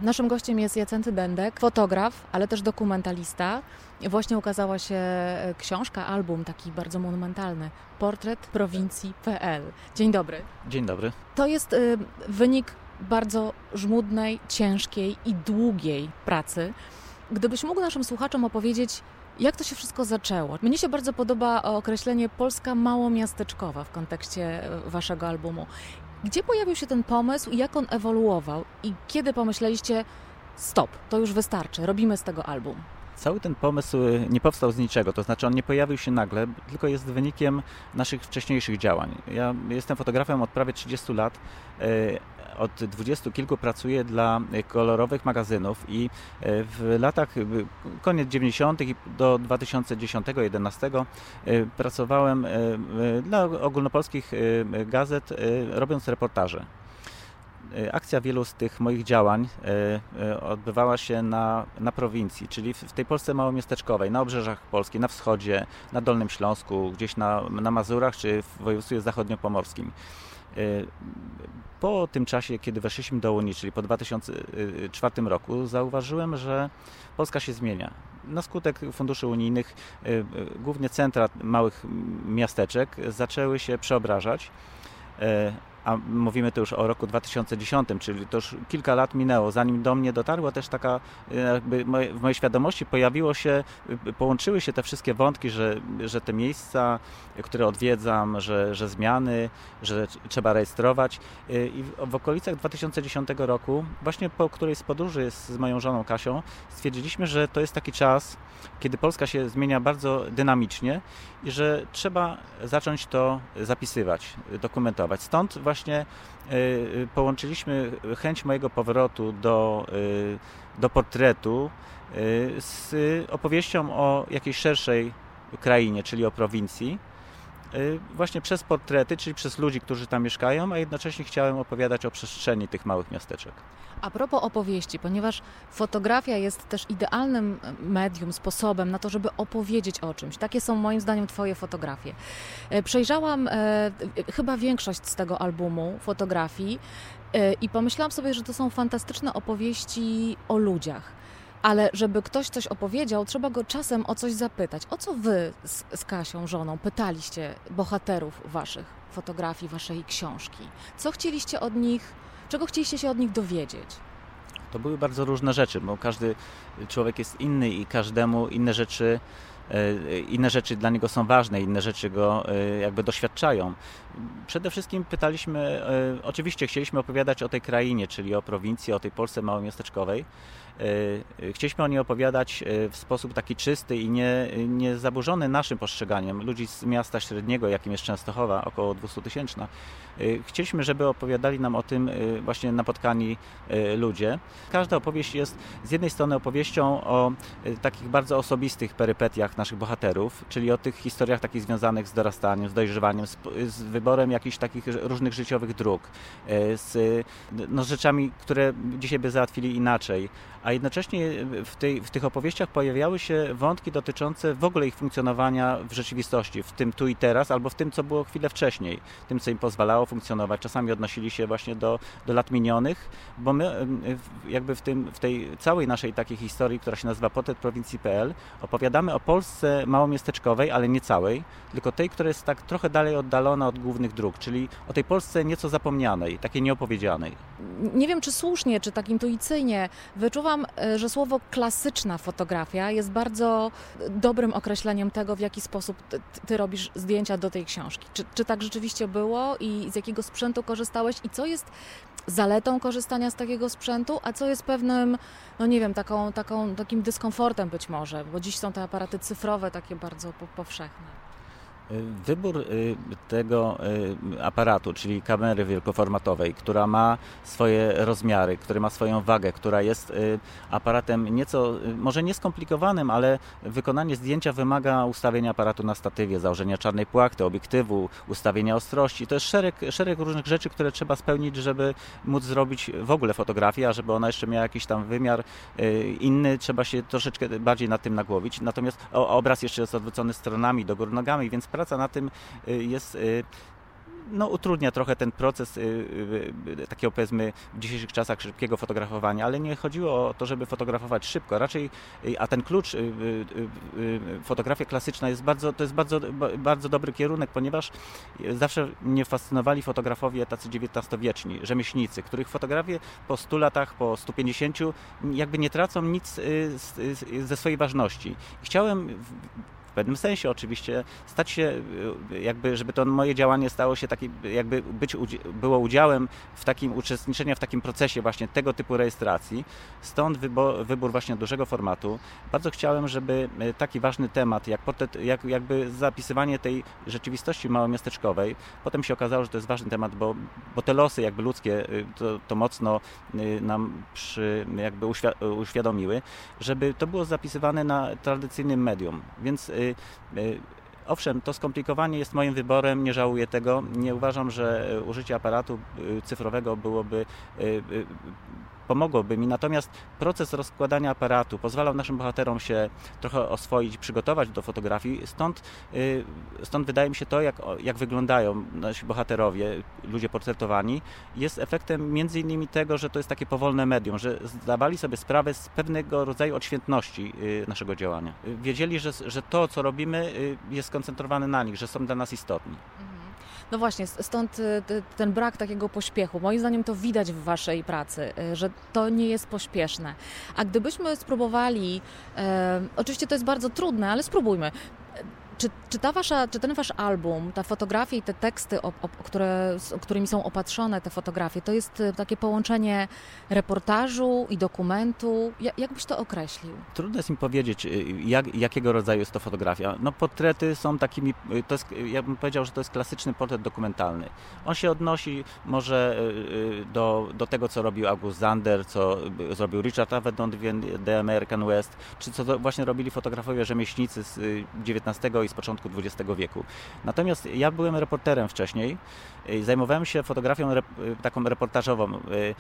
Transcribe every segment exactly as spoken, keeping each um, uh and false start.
Naszym gościem jest Jacenty Dędek, fotograf, ale też dokumentalista. Właśnie ukazała się książka, album taki bardzo monumentalny, Portret prowincji kropka pe el. Dzień dobry. Dzień dobry. To jest y, wynik bardzo żmudnej, ciężkiej i długiej pracy. Gdybyś mógł naszym słuchaczom opowiedzieć, jak to się wszystko zaczęło? Mnie się bardzo podoba określenie Polska małomiasteczkowa w kontekście waszego albumu. Gdzie pojawił się ten pomysł i jak on ewoluował? I kiedy pomyśleliście, stop, to już wystarczy, robimy z tego album? Cały ten pomysł nie powstał z niczego, to znaczy on nie pojawił się nagle, tylko jest wynikiem naszych wcześniejszych działań. Ja jestem fotografem od prawie trzydziestu lat, od dwudziestu kilku pracuję dla kolorowych magazynów i w latach, koniec dziewięćdziesiątych do dwa tysiące dziesiątego do dwa tysiące jedenastego pracowałem dla ogólnopolskich gazet, robiąc reportaże. Akcja wielu z tych moich działań odbywała się na, na prowincji, czyli w tej Polsce małomiasteczkowej, na obrzeżach Polski, na wschodzie, na Dolnym Śląsku, gdzieś na, na Mazurach czy w województwie zachodniopomorskim. Po tym czasie, kiedy weszliśmy do Unii, czyli po dwa tysiące czwartym roku, zauważyłem, że Polska się zmienia. Na skutek funduszy unijnych głównie centra małych miasteczek zaczęły się przeobrażać. A mówimy tu już o roku dwa tysiące dziesiątym, czyli to już kilka lat minęło, zanim do mnie dotarła też taka, jakby w mojej świadomości pojawiło się, połączyły się te wszystkie wątki, że, że te miejsca, które odwiedzam, że, że zmiany, że trzeba rejestrować. I w okolicach dwa tysiące dziesiątego roku, właśnie po którejś z podróży z moją żoną Kasią, stwierdziliśmy, że to jest taki czas, kiedy Polska się zmienia bardzo dynamicznie i że trzeba zacząć to zapisywać, dokumentować. Stąd właśnie y, połączyliśmy chęć mojego powrotu do, y, do portretu y, z opowieścią o jakiejś szerszej krainie, czyli o prowincji. Właśnie przez portrety, czyli przez ludzi, którzy tam mieszkają, a jednocześnie chciałem opowiadać o przestrzeni tych małych miasteczek. A propos opowieści, ponieważ fotografia jest też idealnym medium, sposobem na to, żeby opowiedzieć o czymś. Takie są moim zdaniem twoje fotografie. Przejrzałam e, chyba większość z tego albumu fotografii e, i pomyślałam sobie, że to są fantastyczne opowieści o ludziach. Ale żeby ktoś coś opowiedział, trzeba go czasem o coś zapytać. O co wy z, z Kasią, żoną, pytaliście bohaterów waszych fotografii, waszej książki? Co chcieliście od nich, czego chcieliście się od nich dowiedzieć? To były bardzo różne rzeczy, bo każdy człowiek jest inny i każdemu inne rzeczy, inne rzeczy dla niego są ważne, inne rzeczy go jakby doświadczają. Przede wszystkim pytaliśmy, oczywiście chcieliśmy opowiadać o tej krainie, czyli o prowincji, o tej Polsce małomiasteczkowej. Chcieliśmy o niej opowiadać w sposób taki czysty i nie, nie zaburzony naszym postrzeganiem ludzi z miasta średniego, jakim jest Częstochowa, około dwustutysięczna. Chcieliśmy, żeby opowiadali nam o tym właśnie napotkani ludzie. Każda opowieść jest z jednej strony opowieścią o takich bardzo osobistych perypetiach naszych bohaterów, czyli o tych historiach takich związanych z dorastaniem, z dojrzewaniem, z, z wyborem jakichś takich różnych życiowych dróg, z no, rzeczami, które dzisiaj by załatwili inaczej. A jednocześnie w, tej, w tych opowieściach pojawiały się wątki dotyczące w ogóle ich funkcjonowania w rzeczywistości, w tym tu i teraz, albo w tym, co było chwilę wcześniej, tym, co im pozwalało funkcjonować. Czasami odnosili się właśnie do, do lat minionych, bo my jakby w, tym, w tej całej naszej takiej historii, która się nazywa Portret prowincji kropka pe el, opowiadamy o Polsce małomiasteczkowej, ale nie całej, tylko tej, która jest tak trochę dalej oddalona od głównych dróg, czyli o tej Polsce nieco zapomnianej, takiej nieopowiedzianej. Nie wiem, czy słusznie, czy tak intuicyjnie wyczuwam, że słowo klasyczna fotografia jest bardzo dobrym określeniem tego, w jaki sposób ty, ty robisz zdjęcia do tej książki. Czy, czy tak rzeczywiście było i z jakiego sprzętu korzystałeś i co jest zaletą korzystania z takiego sprzętu, a co jest pewnym, no nie wiem, taką, taką, takim dyskomfortem być może, bo dziś są te aparaty cyfrowe takie bardzo powszechne. Wybór tego aparatu, czyli kamery wielkoformatowej, która ma swoje rozmiary, który ma swoją wagę, która jest aparatem nieco, może nieskomplikowanym, ale wykonanie zdjęcia wymaga ustawienia aparatu na statywie, założenia czarnej płachty, obiektywu, ustawienia ostrości. To jest szereg, szereg różnych rzeczy, które trzeba spełnić, żeby móc zrobić w ogóle fotografię, a żeby ona jeszcze miała jakiś tam wymiar inny, trzeba się troszeczkę bardziej nad tym nagłowić. Natomiast obraz jeszcze jest odwrócony stronami do góry nogami, więc praca na tym jest no, utrudnia trochę ten proces takiego, powiedzmy, w dzisiejszych czasach szybkiego fotografowania, ale nie chodziło o to, żeby fotografować szybko, raczej, a ten klucz, fotografia klasyczna jest bardzo, to jest bardzo, bardzo dobry kierunek, ponieważ zawsze mnie fascynowali fotografowie tacy dziewiętnastowieczni, rzemieślnicy, których fotografie po stu latach, po stu pięćdziesięciu jakby nie tracą nic ze swojej ważności. I chciałem w pewnym sensie oczywiście stać się, jakby, żeby to moje działanie stało się takim, jakby być, było udziałem w takim, uczestniczenia w takim procesie właśnie tego typu rejestracji. Stąd wybor, wybór właśnie dużego formatu. Bardzo chciałem, żeby taki ważny temat, jak, portret, jak jakby zapisywanie tej rzeczywistości małomiasteczkowej, potem się okazało, że to jest ważny temat, bo, bo te losy jakby ludzkie to, to mocno nam przy, jakby uświadomiły, żeby to było zapisywane na tradycyjnym medium. Więc owszem, to skomplikowanie jest moim wyborem, nie żałuję tego. Nie uważam, że użycie aparatu cyfrowego byłoby, pomogłoby mi. Natomiast proces rozkładania aparatu pozwalał naszym bohaterom się trochę oswoić, przygotować do fotografii. Stąd, stąd wydaje mi się to, jak, jak wyglądają nasi bohaterowie, ludzie portretowani, jest efektem między innymi tego, że to jest takie powolne medium, że zdawali sobie sprawę z pewnego rodzaju odświętności naszego działania. Wiedzieli, że, że to, co robimy, jest skoncentrowane na nich, że są dla nas istotni. No właśnie, stąd ten brak takiego pośpiechu. Moim zdaniem to widać w waszej pracy, że to nie jest pośpieszne. A gdybyśmy spróbowali, e, oczywiście to jest bardzo trudne, ale spróbujmy. Czy, czy, ta wasza, czy ten wasz album, ta fotografia i te teksty, o, o, które, z, którymi są opatrzone te fotografie, to jest takie połączenie reportażu i dokumentu? Jak, jak byś to określił? Trudno jest mi powiedzieć, jak, jakiego rodzaju jest to fotografia. No portrety są takimi, to jest, ja bym powiedział, że to jest klasyczny portret dokumentalny. On się odnosi może do, do tego, co robił August Zander, co zrobił Richard Avedon w The American West, czy co właśnie robili fotografowie rzemieślnicy z dziewiętnastego i z początku dwudziestego wieku. Natomiast ja byłem reporterem wcześniej, zajmowałem się fotografią rep, taką reportażową,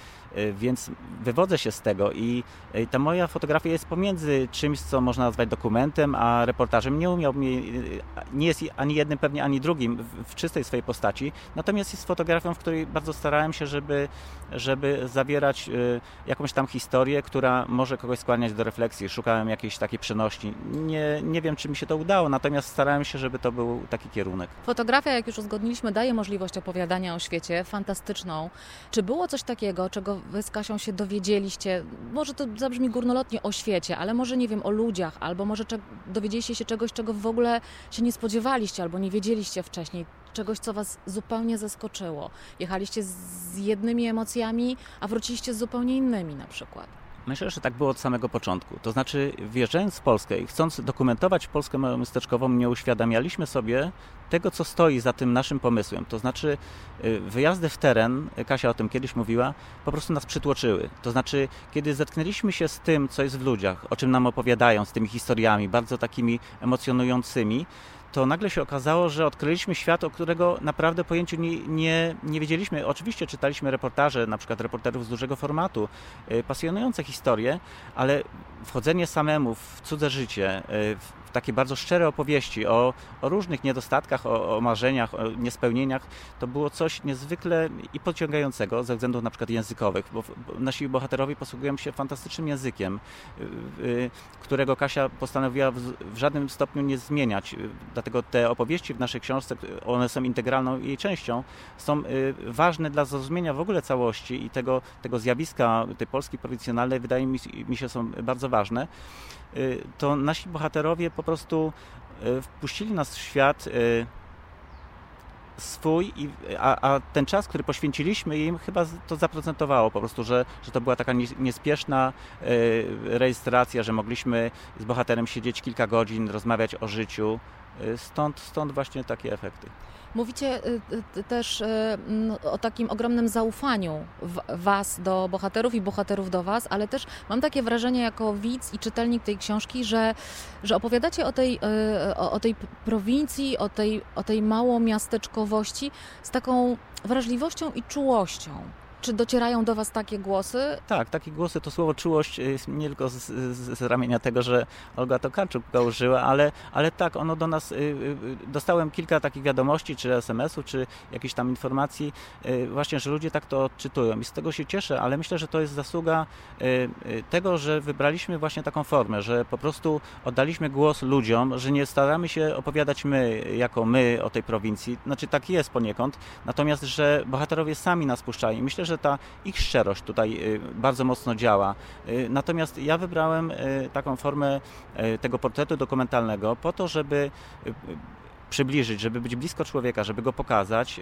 więc wywodzę się z tego i ta moja fotografia jest pomiędzy czymś, co można nazwać dokumentem, a reportażem. Nie umiał mi, nie jest ani jednym pewnie, ani drugim w, w czystej swojej postaci, natomiast jest fotografią, w której bardzo starałem się, żeby, żeby zawierać jakąś tam historię, która może kogoś skłaniać do refleksji. Szukałem jakiejś takiej przenośni. Nie, nie wiem, czy mi się to udało, natomiast starałem się, żeby to był taki kierunek. Fotografia, jak już uzgodniliśmy, daje możliwość opowiadania o świecie, fantastyczną. Czy było coś takiego, czego wy z Kasią się dowiedzieliście, może to zabrzmi górnolotnie, o świecie, ale może, nie wiem, o ludziach, albo może cze- dowiedzieliście się czegoś, czego w ogóle się nie spodziewaliście, albo nie wiedzieliście wcześniej, czegoś, co was zupełnie zaskoczyło. Jechaliście z jednymi emocjami, a wróciliście z zupełnie innymi na przykład. Myślę, że tak było od samego początku. To znaczy, wjeżdżając w Polskę i chcąc dokumentować Polskę małomiasteczkową, nie uświadamialiśmy sobie tego, co stoi za tym naszym pomysłem. To znaczy, wyjazdy w teren, Kasia o tym kiedyś mówiła, po prostu nas przytłoczyły. To znaczy, kiedy zetknęliśmy się z tym, co jest w ludziach, o czym nam opowiadają, z tymi historiami, bardzo takimi emocjonującymi, to nagle się okazało, że odkryliśmy świat, o którego naprawdę pojęciu nie, nie, nie wiedzieliśmy. Oczywiście czytaliśmy reportaże, na przykład reporterów z dużego formatu, pasjonujące historie, ale wchodzenie samemu w cudze życie, w takie bardzo szczere opowieści o, o różnych niedostatkach, o, o marzeniach, o niespełnieniach, to było coś niezwykle i pociągającego ze względów na przykład językowych, bo nasi bohaterowie posługują się fantastycznym językiem, którego Kasia postanowiła w, w żadnym stopniu nie zmieniać. Dlatego te opowieści w naszej książce, one są integralną jej częścią, są ważne dla zrozumienia w ogóle całości i tego, tego zjawiska tej Polski prowincjonalnej, wydaje mi, mi się, są bardzo ważne. To nasi bohaterowie po prostu wpuścili nas w świat swój, a, a ten czas, który poświęciliśmy im, chyba to zaprocentowało po prostu, że, że to była taka niespieszna rejestracja, że mogliśmy z bohaterem siedzieć kilka godzin, rozmawiać o życiu. Stąd, stąd właśnie takie efekty. Mówicie też o takim ogromnym zaufaniu was do bohaterów i bohaterów do was, ale też mam takie wrażenie jako widz i czytelnik tej książki, że, że opowiadacie o tej, o, o tej prowincji, o tej, o tej małomiasteczkowości z taką wrażliwością i czułością. Czy docierają do Was takie głosy? Tak, takie głosy, to słowo czułość jest nie tylko z, z, z ramienia tego, że Olga Tokarczuk go użyła, ale, ale tak, ono do nas, y, y, dostałem kilka takich wiadomości, czy es em esów, czy jakichś tam informacji, y, właśnie, że ludzie tak to odczytują i z tego się cieszę, ale myślę, że to jest zasługa y, y, tego, że wybraliśmy właśnie taką formę, że po prostu oddaliśmy głos ludziom, że nie staramy się opowiadać my, jako my o tej prowincji, znaczy tak jest poniekąd, natomiast, że bohaterowie sami nas puszczają i myślę, że ta ich szczerość tutaj bardzo mocno działa. Natomiast ja wybrałem taką formę tego portretu dokumentalnego po to, żeby przybliżyć, żeby być blisko człowieka, żeby go pokazać,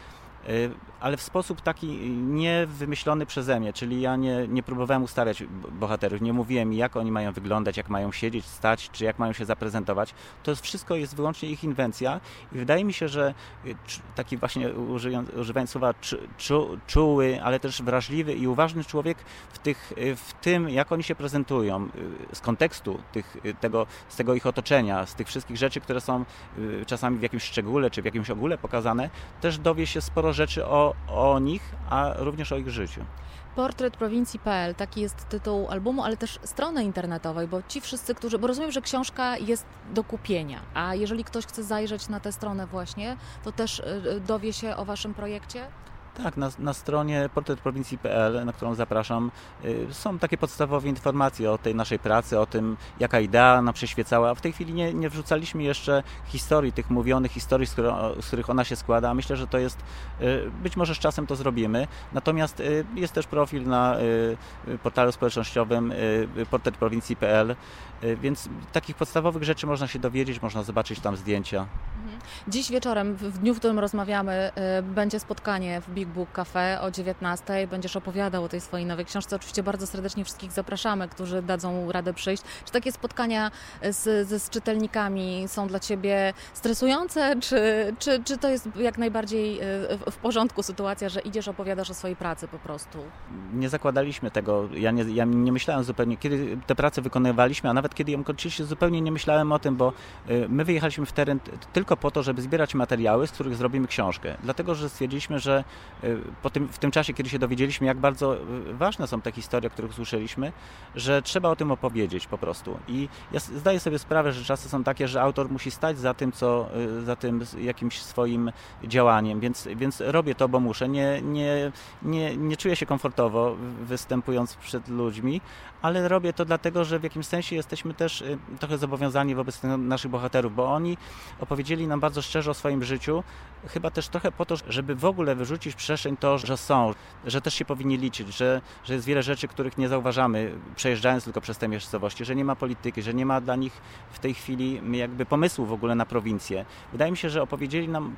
ale w sposób taki niewymyślony przeze mnie, czyli ja nie, nie próbowałem ustawiać bohaterów, nie mówiłem, jak oni mają wyglądać, jak mają siedzieć, stać, czy jak mają się zaprezentować. To wszystko jest wyłącznie ich inwencja i wydaje mi się, że taki właśnie, używając słowa czu, czuły, ale też wrażliwy i uważny człowiek w, tych, w tym, jak oni się prezentują, z kontekstu tych, tego, z tego ich otoczenia, z tych wszystkich rzeczy, które są czasami w jakimś szczególe, czy w jakimś ogóle pokazane, też dowie się sporo rzeczy o, o nich, a również o ich życiu. Portret prowincji kropka pe el, taki jest tytuł albumu, ale też strony internetowej, bo ci wszyscy, którzy, bo rozumiem, że książka jest do kupienia, a jeżeli ktoś chce zajrzeć na tę stronę właśnie, to też dowie się o Waszym projekcie? Tak, na, na stronie portret prowincji kropka pe el, na którą zapraszam, są takie podstawowe informacje o tej naszej pracy, o tym, jaka idea nam przyświecała. W tej chwili nie, nie wrzucaliśmy jeszcze historii, tych mówionych historii, z, którą, z których ona się składa. Myślę, że to jest, być może z czasem to zrobimy. Natomiast jest też profil na portalu społecznościowym portret prowincji kropka pe el, więc takich podstawowych rzeczy można się dowiedzieć, można zobaczyć tam zdjęcia. Dziś wieczorem, w dniu, w którym rozmawiamy, będzie spotkanie w Big Book Cafe o dziewiętnastej. Będziesz opowiadał o tej swojej nowej książce. Oczywiście bardzo serdecznie wszystkich zapraszamy, którzy dadzą radę przyjść. Czy takie spotkania z, z, z czytelnikami są dla Ciebie stresujące, czy, czy, czy to jest jak najbardziej w porządku sytuacja, że idziesz, opowiadasz o swojej pracy po prostu? Nie zakładaliśmy tego. Ja nie, ja nie myślałem zupełnie, kiedy tę pracę wykonywaliśmy, a nawet kiedy ją kończyliśmy, zupełnie nie myślałem o tym, bo my wyjechaliśmy w teren tylko po to, żeby zbierać materiały, z których zrobimy książkę. Dlatego, że stwierdziliśmy, że po tym, w tym czasie, kiedy się dowiedzieliśmy, jak bardzo ważne są te historie, o których słyszeliśmy, że trzeba o tym opowiedzieć po prostu. I ja zdaję sobie sprawę, że czasy są takie, że autor musi stać za tym, co, za tym jakimś swoim działaniem, więc, więc robię to, bo muszę. Nie, nie, nie, nie czuję się komfortowo występując przed ludźmi, ale robię to dlatego, że w jakimś sensie jesteśmy też trochę zobowiązani wobec naszych bohaterów, bo oni opowiedzieli nam bardzo szczerze o swoim życiu, chyba też trochę po to, żeby w ogóle wyrzucić w przestrzeń to, że są, że też się powinni liczyć, że, że jest wiele rzeczy, których nie zauważamy, przejeżdżając tylko przez te miejscowości, że nie ma polityki, że nie ma dla nich w tej chwili jakby pomysłu w ogóle na prowincję. Wydaje mi się, że opowiedzieli nam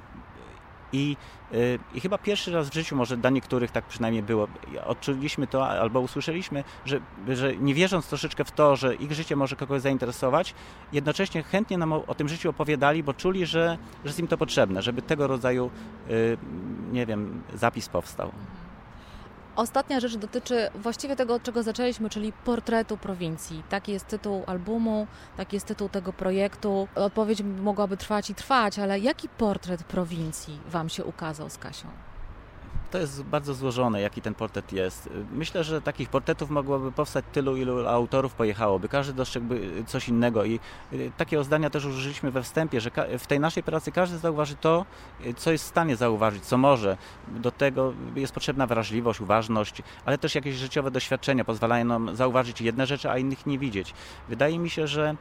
I, yy, I chyba pierwszy raz w życiu, może dla niektórych tak przynajmniej było, odczuliśmy to albo usłyszeliśmy, że, że nie wierząc troszeczkę w to, że ich życie może kogoś zainteresować, jednocześnie chętnie nam o, o tym życiu opowiadali, bo czuli, że, że jest im to potrzebne, żeby tego rodzaju, yy, nie wiem, zapis powstał. Ostatnia rzecz dotyczy właściwie tego, od czego zaczęliśmy, czyli portretu prowincji. Taki jest tytuł albumu, taki jest tytuł tego projektu. Odpowiedź mogłaby trwać i trwać, ale jaki portret prowincji Wam się ukazał z Kasią? To jest bardzo złożone, jaki ten portret jest. Myślę, że takich portretów mogłoby powstać tylu, ilu autorów pojechałoby. Każdy dostrzegłby coś innego i takiego zdania też użyliśmy we wstępie, że w tej naszej pracy każdy zauważy to, co jest w stanie zauważyć, co może. Do tego jest potrzebna wrażliwość, uważność, ale też jakieś życiowe doświadczenia pozwalają nam zauważyć jedne rzeczy, a innych nie widzieć. Wydaje mi się, że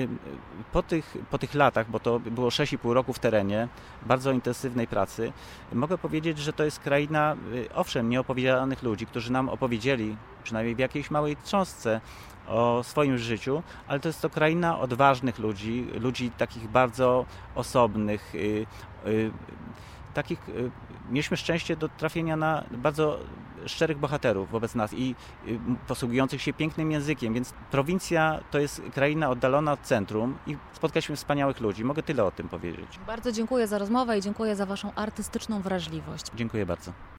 po tych, po tych latach, bo to było sześć i pół roku w terenie, bardzo intensywnej pracy, mogę powiedzieć, że to jest kraina, owszem, nieopowiedzianych ludzi, którzy nam opowiedzieli, przynajmniej w jakiejś małej cząstce, o swoim życiu, ale to jest to kraina odważnych ludzi, ludzi takich bardzo osobnych, yy, yy, takich, yy, mieliśmy szczęście do trafienia na bardzo szczerych bohaterów wobec nas i yy, posługujących się pięknym językiem, więc prowincja to jest kraina oddalona od centrum i spotkaliśmy wspaniałych ludzi. Mogę tyle o tym powiedzieć. Bardzo dziękuję za rozmowę i dziękuję za Waszą artystyczną wrażliwość. Dziękuję bardzo.